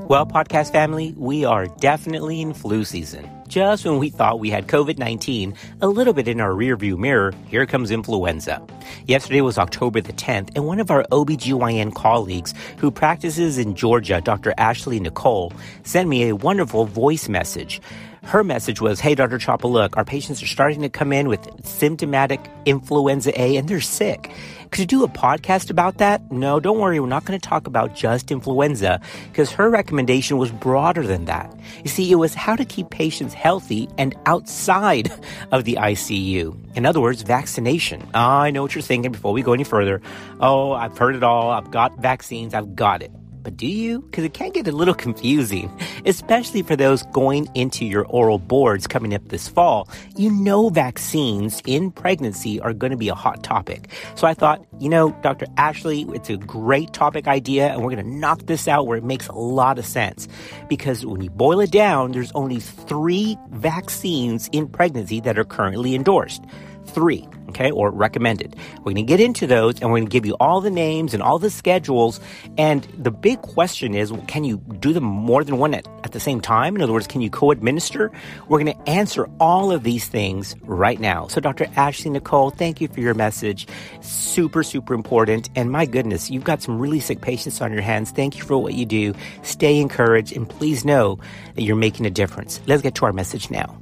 Well, podcast family, we are definitely in flu season. Just when we thought we had COVID-19 a little bit in our rearview mirror, here comes influenza. Yesterday was October the 10th, and one of our OBGYN colleagues who practices in Georgia, Dr. Ashley Nicole, sent me a wonderful voice message. Her message was, hey, Dr. Chapa, look, our patients are starting to come in with symptomatic influenza A and they're sick. Could you do a podcast about that? No, don't worry. We're not going to talk about just influenza because her recommendation was broader than that. You see, it was how to keep patients healthy and outside of the ICU. In other words, vaccination. I know what you're thinking before we go any further. Oh, I've heard it all. I've got vaccines. I've got it. But do you? Because it can get a little confusing, especially for those going into your oral boards coming up this fall. You know vaccines in pregnancy are going to be a hot topic. So I thought, Dr. Ashley, it's a great topic idea, and we're going to knock this out where it makes a lot of sense. Because when you boil it down, there's only 3 vaccines in pregnancy that are currently endorsed. 3, okay, or recommended. We're going to get into those, and we're going to give you all the names and all the schedules. And the big question is, can you do them more than one at the same time? In other words, can you co-administer? We're going to answer all of these things right now. So Dr. Ashley Nicole, thank you for your message. Super, super important. And my goodness, you've got some really sick patients on your hands. Thank you for what you do. Stay encouraged, and please know that you're making a difference. Let's get to our message now.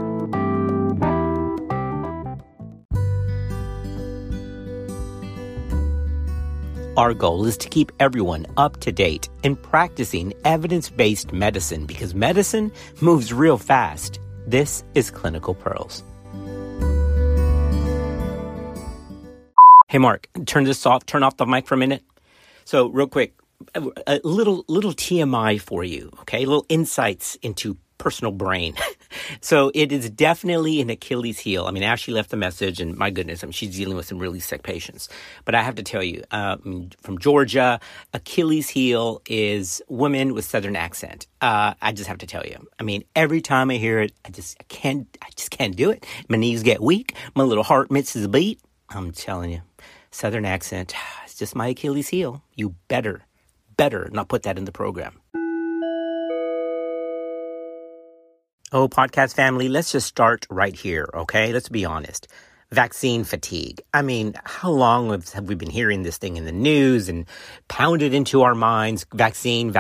Our goal is to keep everyone up to date in practicing evidence-based medicine because medicine moves real fast. This is Clinical Pearls. Hey, Mark, turn off the mic for a minute. So real quick, a little TMI for you, okay? Little insights into personal brain. So it is definitely an Achilles heel. I mean, Ashley left the message, and my goodness, she's dealing with some really sick patients. But I have to tell you, from Georgia, Achilles heel is women with Southern accent. I just have to tell you. I mean, every time I hear it, I just can't do it. My knees get weak. My little heart misses a beat. I'm telling you, Southern accent, it's just my Achilles heel. You better not put that in the program. Oh, podcast family, let's just start right here, okay? Let's be honest. Vaccine fatigue. I mean, how long have we been hearing this thing in the news and pounded into our minds? Vaccine,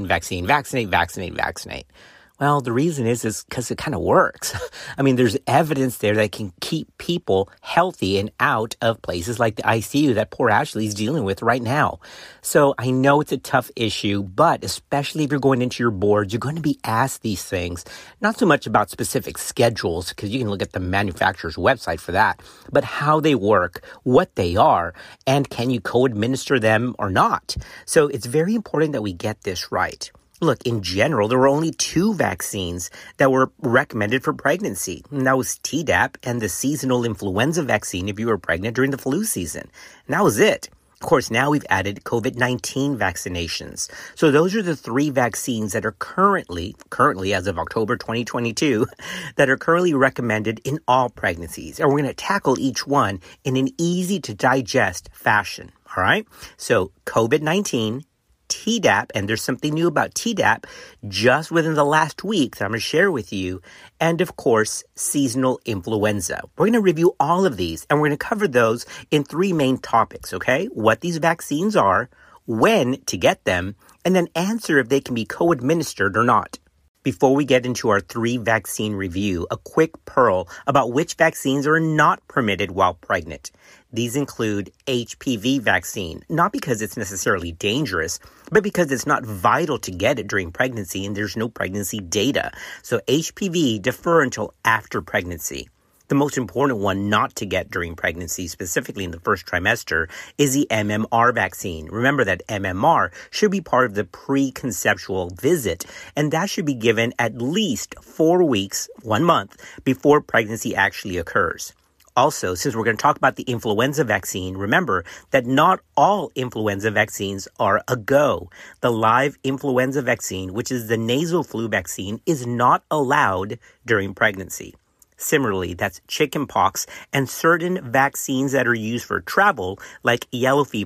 vaccinate. Well, the reason is because it kind of works. I mean, there's evidence there that can keep people healthy and out of places like the ICU that poor Ashley's dealing with right now. So I know it's a tough issue, but especially if you're going into your boards, you're going to be asked these things, not so much about specific schedules, because you can look at the manufacturer's website for that, but how they work, what they are, and can you co-administer them or not? So it's very important that we get this right. Look, in general, there were only 2 vaccines that were recommended for pregnancy. And that was Tdap and the seasonal influenza vaccine if you were pregnant during the flu season. And that was it. Of course, now we've added COVID-19 vaccinations. So those are the 3 vaccines that are currently as of October 2022, that are currently recommended in all pregnancies. And we're going to tackle each one in an easy-to-digest fashion. All right? So COVID-19, Tdap, and there's something new about Tdap just within the last week that I'm going to share with you, and of course, seasonal influenza. We're going to review all of these, and we're going to cover those in 3 main topics, okay? What these vaccines are, when to get them, and then answer if they can be co-administered or not. Before we get into our 3 vaccine review, a quick pearl about which vaccines are not permitted while pregnant. These include HPV vaccine, not because it's necessarily dangerous, but because it's not vital to get it during pregnancy and there's no pregnancy data. So HPV, defer until after pregnancy. The most important one not to get during pregnancy, specifically in the first trimester, is the MMR vaccine. Remember that MMR should be part of the preconceptual visit, and that should be given at least 4 weeks, 1 month, before pregnancy actually occurs. Also, since we're going to talk about the influenza vaccine, remember that not all influenza vaccines are a go. The live influenza vaccine, which is the nasal flu vaccine, is not allowed during pregnancy. Similarly, that's chickenpox and certain vaccines that are used for travel, like yellow fever,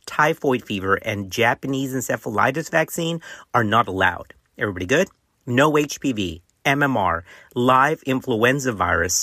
typhoid fever, and Japanese encephalitis vaccine are not allowed. Everybody good? No HPV, MMR, live influenza virus,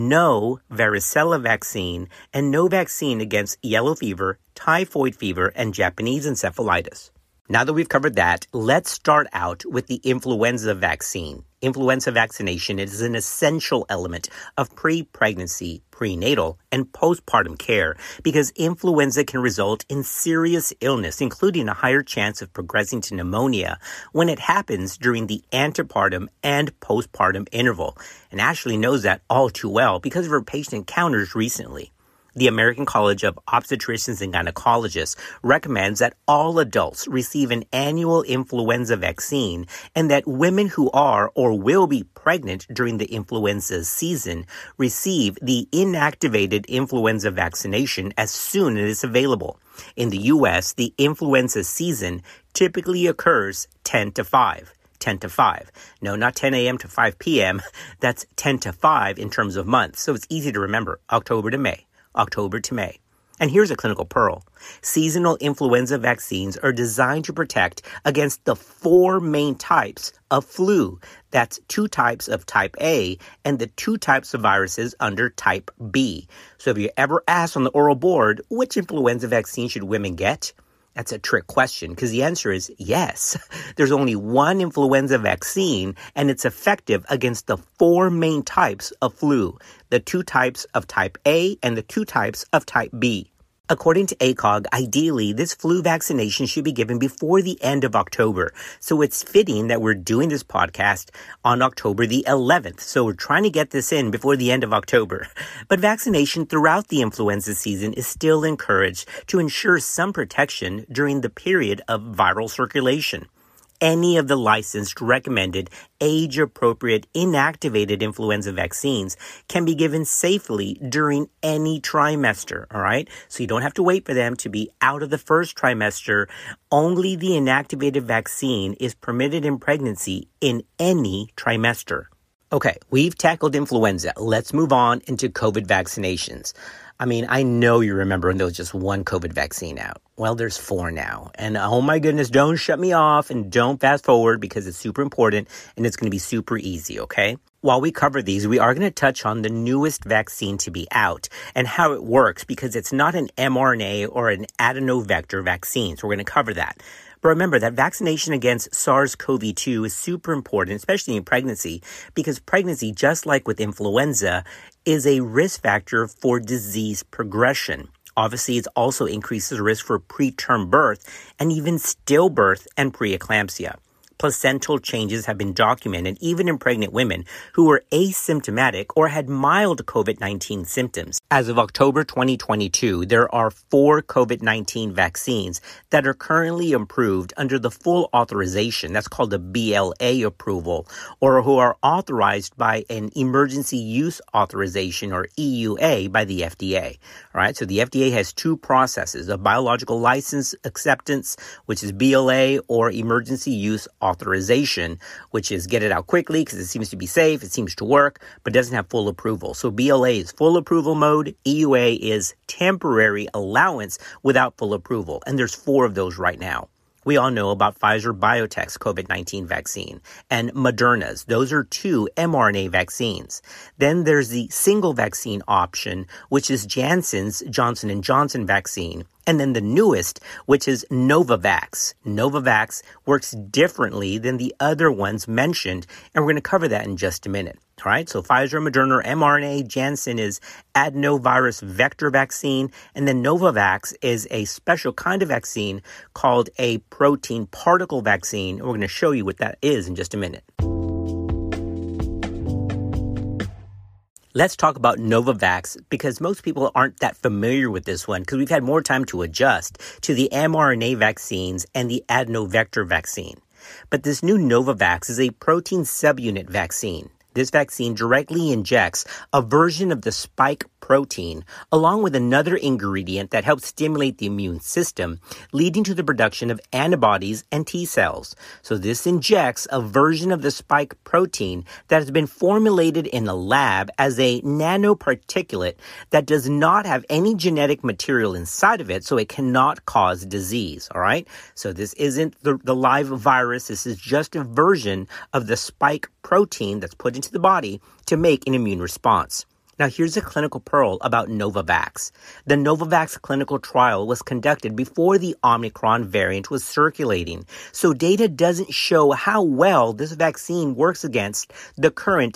no varicella vaccine, and no vaccine against yellow fever, typhoid fever, and Japanese encephalitis. Now that we've covered that, let's start out with the influenza vaccine. Influenza vaccination is an essential element of pre-pregnancy, prenatal, and postpartum care because influenza can result in serious illness, including a higher chance of progressing to pneumonia when it happens during the antepartum and postpartum interval. And Ashley knows that all too well because of her patient encounters recently. The American College of Obstetricians and Gynecologists recommends that all adults receive an annual influenza vaccine and that women who are or will be pregnant during the influenza season receive the inactivated influenza vaccination as soon as it's available. In the U.S., the influenza season typically occurs 10 to 5. 10 to 5. No, not 10 a.m. to 5 p.m. That's 10 to 5 in terms of months. So it's easy to remember. October to May. October to May. And here's a clinical pearl. Seasonal influenza vaccines are designed to protect against the 4 main types of flu. That's 2 types of type A and the 2 types of viruses under type B. So if you're ever asked on the oral board, which influenza vaccine should women get? That's a trick question because the answer is yes. There's only one influenza vaccine and it's effective against the 4 main types of flu, the 2 types of type A and the 2 types of type B. According to ACOG, ideally, this flu vaccination should be given before the end of October. So it's fitting that we're doing this podcast on October the 11th. So we're trying to get this in before the end of October. But vaccination throughout the influenza season is still encouraged to ensure some protection during the period of viral circulation. Any of the licensed, recommended, age-appropriate, inactivated influenza vaccines can be given safely during any trimester, all right? So you don't have to wait for them to be out of the first trimester. Only the inactivated vaccine is permitted in pregnancy in any trimester. Okay, we've tackled influenza. Let's move on into COVID vaccinations. I mean, I know you remember when there was just one COVID vaccine out. Well, there's 4 now. And oh my goodness, don't shut me off and don't fast forward because it's super important and it's going to be super easy, okay? While we cover these, we are going to touch on the newest vaccine to be out and how it works because it's not an mRNA or an adenovector vaccine. So we're going to cover that. But remember that vaccination against SARS-CoV-2 is super important, especially in pregnancy, because pregnancy, just like with influenza, is a risk factor for disease progression. Obviously, it also increases the risk for preterm birth and even stillbirth and preeclampsia. Placental changes have been documented even in pregnant women who were asymptomatic or had mild COVID-19 symptoms. As of October 2022, there are 4 COVID-19 vaccines that are currently approved under the full authorization. That's called a BLA approval, or who are authorized by an emergency use authorization, or EUA, by the FDA. All right, so the FDA has 2 processes, a biological license acceptance, which is BLA, or emergency use authorization, which is get it out quickly because it seems to be safe, it seems to work, but doesn't have full approval. So BLA is full approval mode, EUA is temporary allowance without full approval, and there's 4 of those right now. We all know about Pfizer BioNTech's COVID-19 vaccine and Moderna's. Those are 2 mRNA vaccines. Then there's the single vaccine option, which is Janssen's Johnson & Johnson vaccine. And then the newest, which is Novavax. Novavax works differently than the other ones mentioned, and we're going to cover that in just a minute. All right, so Pfizer, Moderna, mRNA, Janssen is adenovirus vector vaccine, and then Novavax is a special kind of vaccine called a protein particle vaccine. And we're going to show you what that is in just a minute. Let's talk about Novavax because most people aren't that familiar with this one because we've had more time to adjust to the mRNA vaccines and the adenovector vaccine. But this new Novavax is a protein subunit vaccine. This vaccine directly injects a version of the spike protein along with another ingredient that helps stimulate the immune system, leading to the production of antibodies and T cells. So this injects a version of the spike protein that has been formulated in a lab as a nanoparticulate that does not have any genetic material inside of it, so it cannot cause disease, all right? So this isn't the live virus. This is just a version of the spike protein that's put into the body to make an immune response. Now, here's a clinical pearl about Novavax. The Novavax clinical trial was conducted before the Omicron variant was circulating, so data doesn't show how well this vaccine works against the current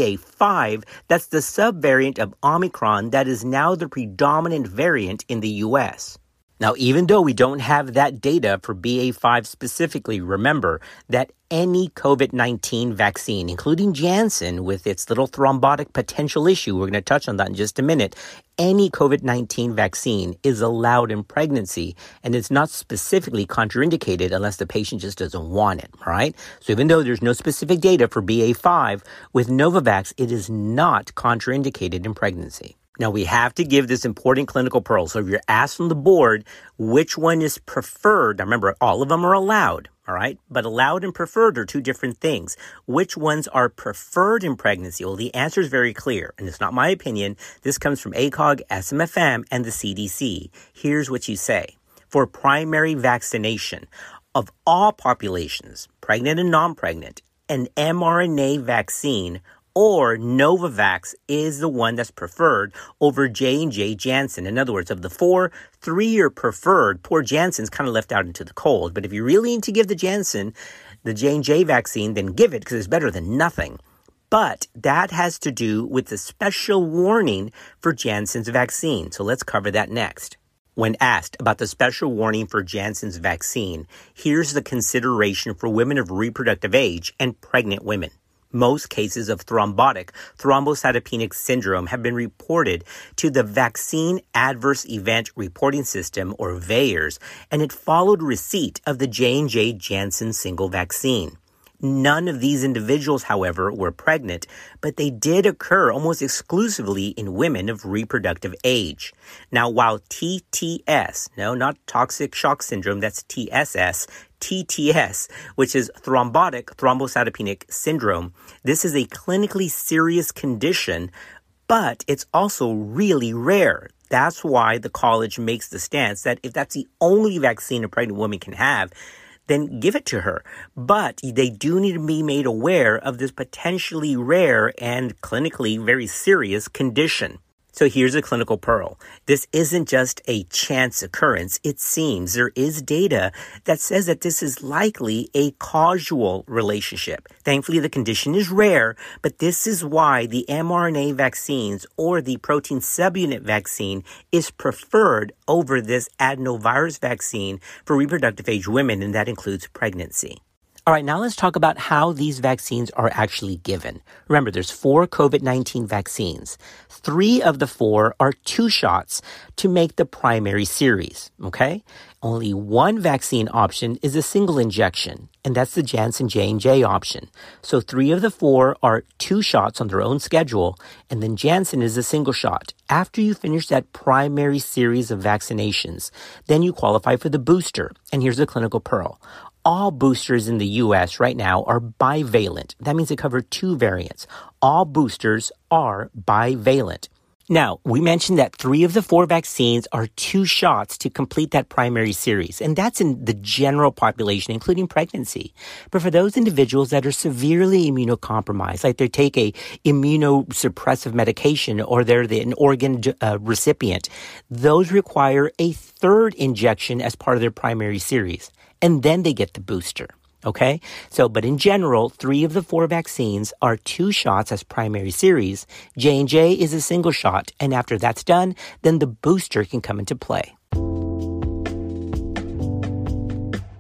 BA.5 that's the subvariant of Omicron that is now the predominant variant in the U.S. Now, even though we don't have that data for BA.5 specifically, remember that any COVID-19 vaccine, including Janssen with its little thrombotic potential issue, we're going to touch on that in just a minute, any COVID-19 vaccine is allowed in pregnancy, and it's not specifically contraindicated unless the patient just doesn't want it, all right? So even though there's no specific data for BA.5, with Novavax, it is not contraindicated in pregnancy. Now, we have to give this important clinical pearl. So if you're asked on the board which one is preferred, now remember, all of them are allowed, all right? But allowed and preferred are two different things. Which ones are preferred in pregnancy? Well, the answer is very clear, and it's not my opinion. This comes from ACOG, SMFM, and the CDC. Here's what you say. For primary vaccination of all populations, pregnant and non-pregnant, an mRNA vaccine or Novavax is the one that's preferred over J&J Janssen. In other words, of the four, 3 are preferred. Poor Janssen's kind of left out into the cold. But if you really need to give the Janssen, the J&J vaccine, then give it because it's better than nothing. But that has to do with the special warning for Janssen's vaccine. So let's cover that next. When asked about the special warning for Janssen's vaccine, here's the consideration for women of reproductive age and pregnant women. Most cases of thrombotic thrombocytopenic syndrome have been reported to the Vaccine Adverse Event Reporting System, or VAERS, and it followed receipt of the J&J Janssen single vaccine. None of these individuals, however, were pregnant, but they did occur almost exclusively in women of reproductive age. Now, while TTS, no, not toxic shock syndrome, that's TSS, TTS, which is thrombotic thrombocytopenic syndrome, this is a clinically serious condition, but it's also really rare. That's why the college makes the stance that if that's the only vaccine a pregnant woman can have, then give it to her. But they do need to be made aware of this potentially rare and clinically very serious condition. So here's a clinical pearl. This isn't just a chance occurrence. It seems there is data that says that this is likely a causal relationship. Thankfully, the condition is rare, but this is why the mRNA vaccines or the protein subunit vaccine is preferred over this adenovirus vaccine for reproductive age women, and that includes pregnancy. All right, now let's talk about how these vaccines are actually given. Remember, there's 4 COVID-19 vaccines. 3 of the 4 are 2 shots to make the primary series, okay? Only 1 vaccine option is a single injection, and that's the Janssen J&J option. So 3 of the 4 are 2 shots on their own schedule, and then Janssen is a single shot. After you finish that primary series of vaccinations, then you qualify for the booster. And here's the clinical pearl. All boosters in the U.S. right now are bivalent. That means they cover 2 variants. All boosters are bivalent. Now, we mentioned that 3 of the 4 vaccines are 2 shots to complete that primary series, and that's in the general population, including pregnancy. But for those individuals that are severely immunocompromised, like they take a immunosuppressive medication or they're an organ recipient, those require a 3rd injection as part of their primary series, and then they get the booster. Okay? So, but in general, 3 of the 4 vaccines are 2 shots as primary series. J&J is a single shot. And after that's done, then the booster can come into play.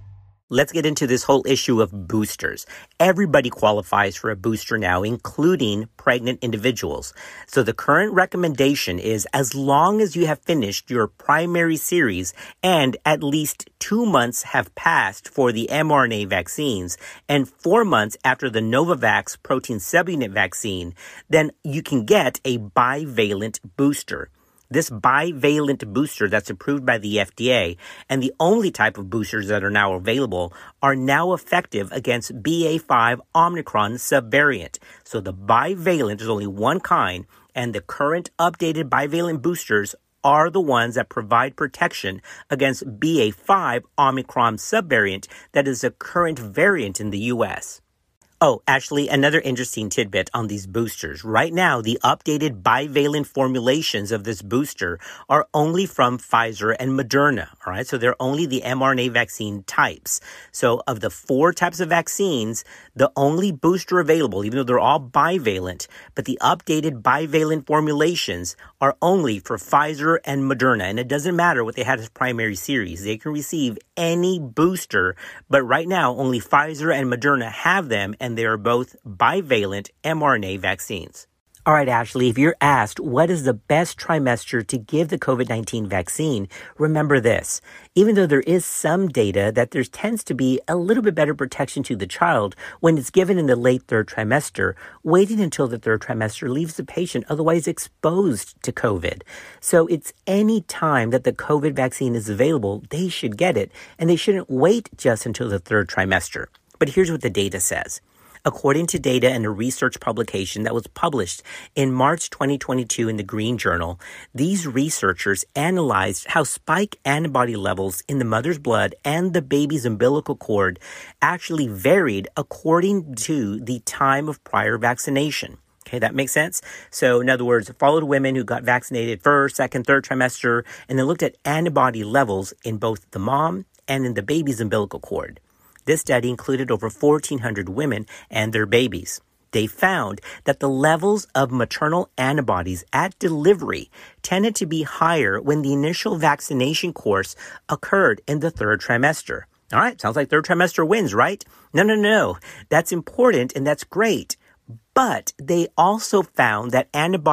Let's get into this whole issue of boosters. Everybody qualifies for a booster now, including pregnant individuals. So the current recommendation is as long as you have finished your primary series and at least 2 months have passed for the mRNA vaccines and 4 months after the Novavax protein subunit vaccine, then you can get a bivalent booster. This bivalent booster that's approved by the FDA and the only type of boosters that are now available are now effective against BA.5 Omicron subvariant. So the bivalent is only one kind, and the current updated bivalent boosters are the ones that provide protection against BA.5 Omicron subvariant that is a current variant in the U.S. Oh, actually, another interesting tidbit on these boosters. Right now, the updated bivalent formulations of this booster are only from Pfizer and Moderna, all right? So they're only the mRNA vaccine types. So of the 4 types of vaccines, the only booster available, even though they're all bivalent, but the updated bivalent formulations are only for Pfizer and Moderna. And it doesn't matter what they had as primary series. They can receive any booster, but right now, only Pfizer and Moderna have them, and they are both bivalent mRNA vaccines. All right, Ashley, if you're asked what is the best trimester to give the COVID-19 vaccine, remember this. Even though there is some data that there tends to be a little bit better protection to the child when it's given in the late 3rd trimester, waiting until the 3rd trimester leaves the patient otherwise exposed to COVID. So it's any time that the COVID vaccine is available, they should get it, and they shouldn't wait just until the 3rd trimester. But here's what the data says. According to data in a research publication that was published in March 2022 in the Green Journal, these researchers analyzed how spike antibody levels in the mother's blood and the baby's umbilical cord actually varied according to the time of prior vaccination. Okay, that makes sense? So, in other words, followed women who got vaccinated 1st, 2nd, 3rd trimester, and then looked at antibody levels in both the mom and in the baby's umbilical cord. This study included over 1,400 women and their babies. They found that the levels of maternal antibodies at delivery tended to be higher when the initial vaccination course occurred in the 3rd trimester. All right, sounds like 3rd trimester wins, right? No. That's important and that's great. But they also found that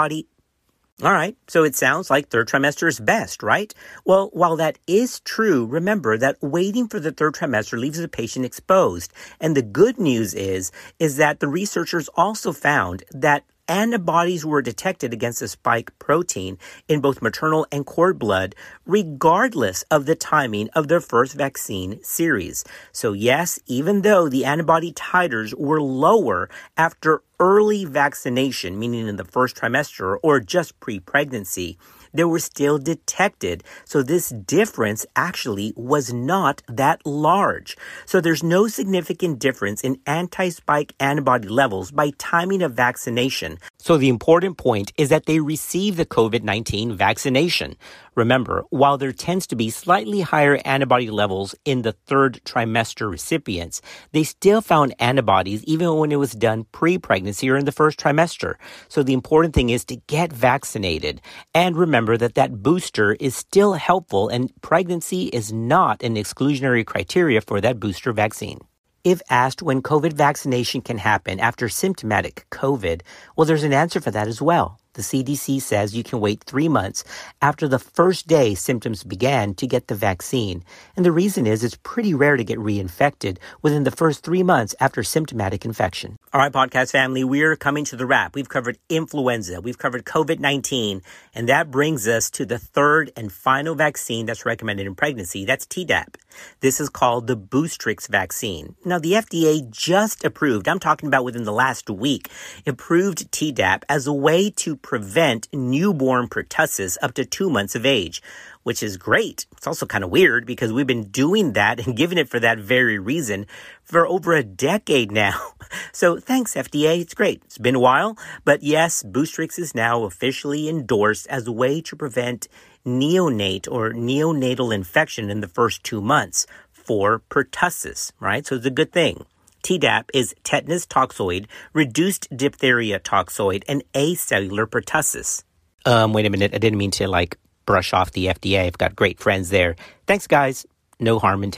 all right, so it sounds like 3rd trimester is best, right? Well, while that is true, remember that waiting for the 3rd trimester leaves the patient exposed. And the good news is that the researchers also found that antibodies were detected against the spike protein in both maternal and cord blood, regardless of the timing of their first vaccine series. So yes, even though the antibody titers were lower after early vaccination, meaning in the 1st trimester or just pre-pregnancy, they were still detected. So this difference actually was not that large. So there's no significant difference in anti-spike antibody levels by timing of vaccination. So the important point is that they receive the COVID-19 vaccination. Remember, while there tends to be slightly higher antibody levels in the 3rd trimester recipients, they still found antibodies even when it was done pre-pregnancy or in the 1st trimester. So the important thing is to get vaccinated. And remember that booster is still helpful and pregnancy is not an exclusionary criteria for that booster vaccine. If asked when COVID vaccination can happen after symptomatic COVID, well, there's an answer for that as well. The CDC says you can wait 3 months after the first day symptoms began to get the vaccine. And the reason is it's pretty rare to get reinfected within the first 3 months after symptomatic infection. All right, podcast family, we're coming to the wrap. We've covered influenza, we've covered COVID-19, and that brings us to the 3rd and final vaccine that's recommended in pregnancy. That's Tdap. This is called the Boostrix vaccine. Now, the FDA just approved, I'm talking about within the last week, approved Tdap as a way to prevent newborn pertussis up to 2 months of age, which is great. It's also kind of weird because we've been doing that and giving it for that very reason for over a decade now. So thanks, FDA. It's great. It's been a while. But yes, Boostrix is now officially endorsed as a way to prevent neonatal infection in the first 2 months for pertussis, right? So it's a good thing. Tdap is tetanus toxoid, reduced diphtheria toxoid, and acellular pertussis. Wait a minute. I didn't mean to brush off the FDA. I've got great friends there. Thanks, guys. No harm intended.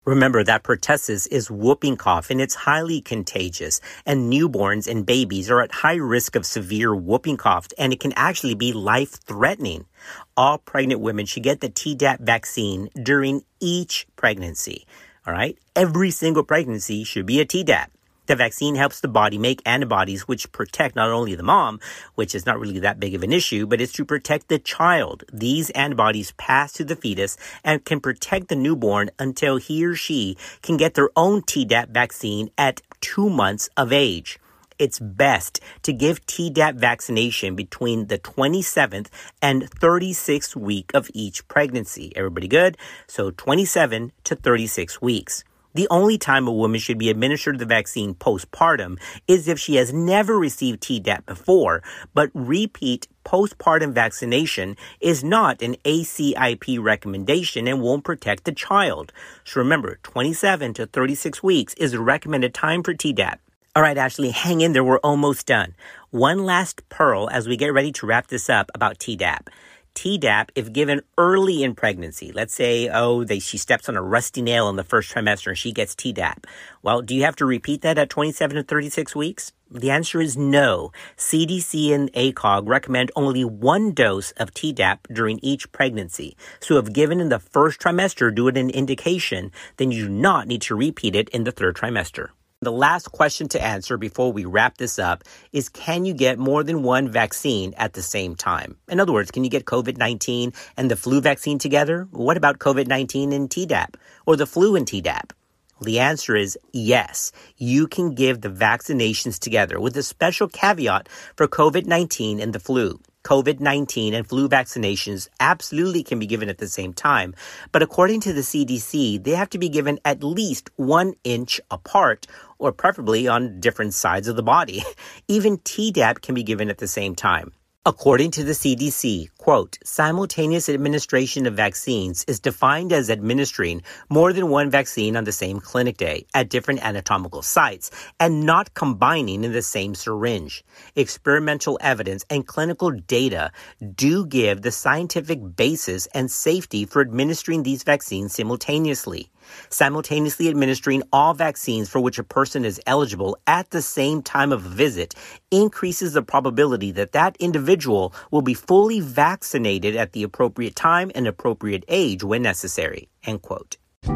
Remember that pertussis is whooping cough and it's highly contagious, and newborns and babies are at high risk of severe whooping cough, and it can actually be life-threatening. All pregnant women should get the Tdap vaccine during each pregnancy. All right? Every single pregnancy should be a Tdap. The vaccine helps the body make antibodies which protect not only the mom, which is not really that big of an issue, but it's to protect the child. These antibodies pass to the fetus and can protect the newborn until he or she can get their own Tdap vaccine at 2 months of age. It's best to give Tdap vaccination between the 27th and 36th week of each pregnancy. Everybody good? So 27 to 36 weeks. The only time a woman should be administered the vaccine postpartum is if she has never received Tdap before, but repeat postpartum vaccination is not an ACIP recommendation and won't protect the child. So remember, 27 to 36 weeks is the recommended time for Tdap. All right, Ashley, hang in there. We're almost done. One last pearl as we get ready to wrap this up about Tdap. Tdap, if given early in pregnancy, let's say, she steps on a rusty nail in the first trimester and she gets Tdap. Well, do you have to repeat that at 27 to 36 weeks? The answer is no. CDC and ACOG recommend only 1 dose of Tdap during each pregnancy. So if given in the first trimester due to an indication, then you do not need to repeat it in the 3rd trimester. The last question to answer before we wrap this up is, can you get more than one vaccine at the same time? In other words, can you get COVID-19 and the flu vaccine together? What about COVID-19 and Tdap, or the flu and Tdap? The answer is yes. You can give the vaccinations together with a special caveat for COVID-19 and the flu. COVID-19 and flu vaccinations absolutely can be given at the same time, but according to the CDC, they have to be given at least 1 inch apart, or preferably on different sides of the body. Even Tdap can be given at the same time. According to the CDC, quote, simultaneous administration of vaccines is defined as administering more than one vaccine on the same clinic day at different anatomical sites and not combining in the same syringe. Experimental evidence and clinical data do give the scientific basis and safety for administering these vaccines simultaneously. Simultaneously administering all vaccines for which a person is eligible at the same time of a visit increases the probability that that individual will be fully vaccinated at the appropriate time and appropriate age when necessary, end quote.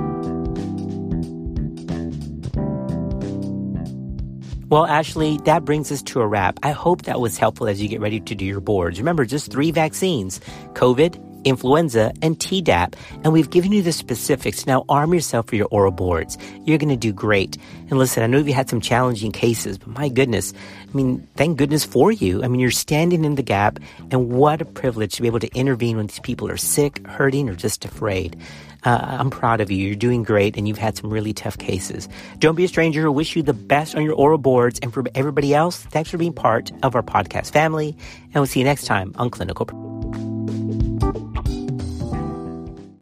Well, Ashley, that brings us to a wrap. I hope that was helpful as you get ready to do your boards. Remember, just 3 vaccines: COVID, influenza, and Tdap, and we've given you the specifics. Now arm yourself for your oral boards. You're going to do great. And listen, I know you had some challenging cases, but my goodness, thank goodness for you. You're standing in the gap, and what a privilege to be able to intervene when these people are sick, hurting, or just afraid. I'm proud of you. You're doing great, and you've had some really tough cases. Don't be a stranger. I wish you the best on your oral boards. And for everybody else, thanks for being part of our podcast family. And we'll see you next time on Clinical.